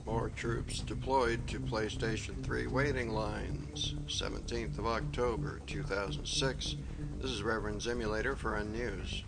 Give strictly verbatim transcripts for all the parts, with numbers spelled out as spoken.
More troops deployed to PlayStation three waiting lines. seventeenth of October, two thousand six. This is Reverend Zimulator for Unnews.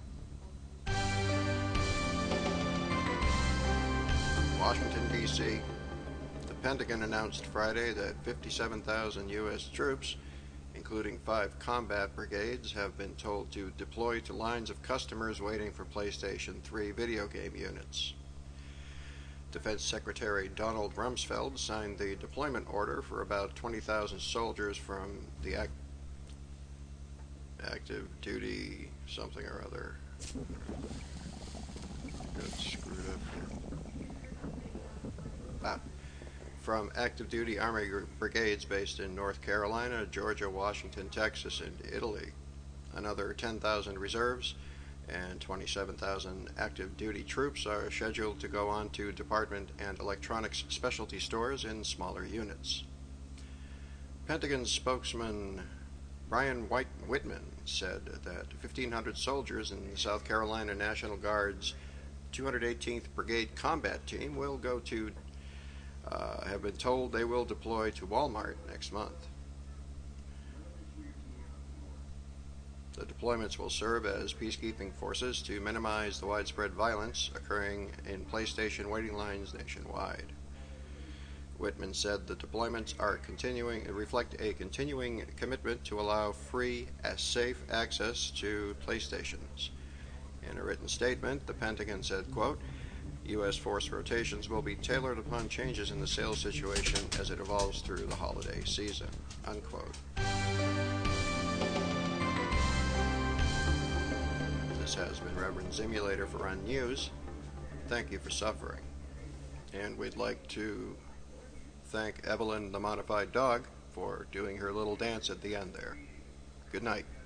Washington, D C The Pentagon announced Friday that fifty-seven thousand U S troops, including five combat brigades, have been told to deploy to lines of customers waiting for PlayStation three video game units. Defense Secretary Donald Rumsfeld signed the deployment order for about twenty thousand soldiers from the act- active duty something or other. Got screwed up here. Ah. From active duty Army brigades based in North Carolina, Georgia, Washington, Texas, and Italy. Another ten thousand reserves and twenty-seven thousand active duty troops are scheduled to go on to department and electronics specialty stores in smaller units. Pentagon spokesman Brian White Whitman said that fifteen hundred soldiers in the South Carolina National Guard's two hundred eighteenth Brigade Combat Team will go to, uh, have been told they will deploy to Walmart next month. The deployments will serve as peacekeeping forces to minimize the widespread violence occurring in PlayStation waiting lines nationwide. Whitman said the deployments are continuing reflect a continuing commitment to allow free, as safe access to PlayStations. In a written statement, the Pentagon said, quote, U S force rotations will be tailored upon changes in the sales situation as it evolves through the holiday season, unquote. This has been Reverend Zimulator for Unnews. Thank you for suffering. And we'd like to thank Evelyn the Modified Dog for doing her little dance at the end there. Good night.